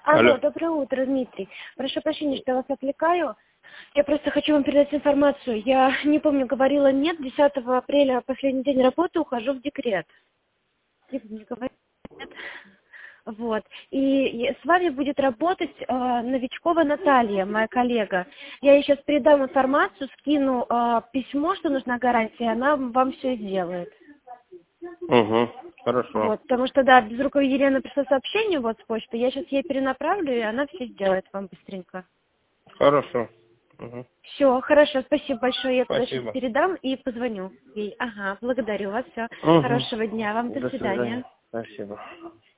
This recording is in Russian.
Алло, Алло. доброе утро, Дмитрий. Прошу прощения, что я вас отвлекаю. Я просто хочу вам передать информацию. Я не помню, говорила нет, 10 апреля, последний день работы, ухожу в декрет. Не помню, говорила нет. Вот. И с вами будет работать Новичкова Наталья, моя коллега. Я ей сейчас передам информацию, скину письмо, что нужна гарантия, она вам все сделает. Угу. Хорошо. Вот, потому что, да, без руковой Елены пришло сообщение вот с почты, я сейчас ей перенаправлю, и она все сделает вам быстренько. Хорошо. Угу. Все, хорошо, спасибо большое, я туда сейчас Спасибо. передам и позвоню ей. Ага, благодарю вас, все. Угу. Хорошего дня вам, до До свидания. свидания. Спасибо.